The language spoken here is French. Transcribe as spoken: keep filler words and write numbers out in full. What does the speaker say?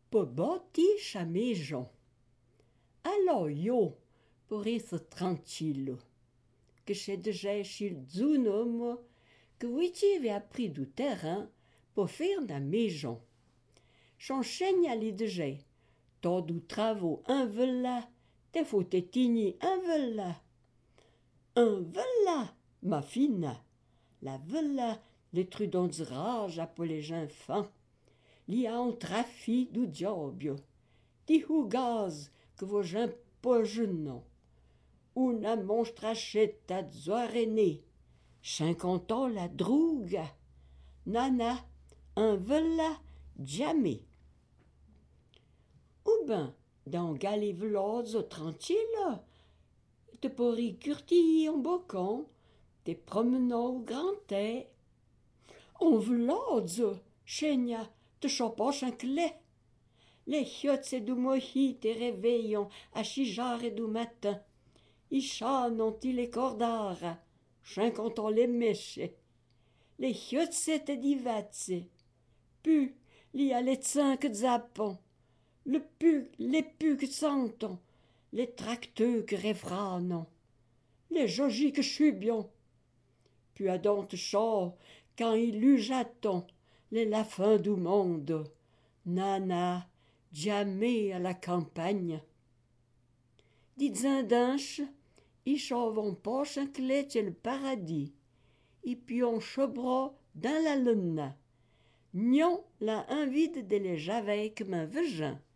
po bâtir a maison. Alors yo, por être tranquille, que j'ai déjà chez le homme, que vous avez appris du terrain pour faire la maison. J'enchaîne à les déjà, tant du travaux un vela, te faut te tigner un vela. Un vela, ma fille, la vela, les trudons de rage pour les enfants. Li a un trafic du diable, di gaz que vos gens pas jeunons. Una monstrachetta zoarené, cinquante ans la drogue. Nana, un vela, jamais. Ou ben, dans Galiveloz tranquille, te pourri curti en bocan, te promenant au grand air. En vloz, chenia, te chapoche un clé. Les chiottes et du mohi te réveillent à six heures du matin. Ils chantent les cordards, cinquante ans les méchés. Les chiottes te divatse. Puis, il y a les cinq zappons. Le pu, les pucs sentent, les tracteux que réfranent, les jogis que chubions. Puis à dante chaud, quand il eut j'attends, les la fin du monde. Nana, jamais à la campagne. Dites un dinche, ils chauvent poche un clé chez le paradis. Et puis on chebra dans la lune. Nion la invite de les javais comme un vagin.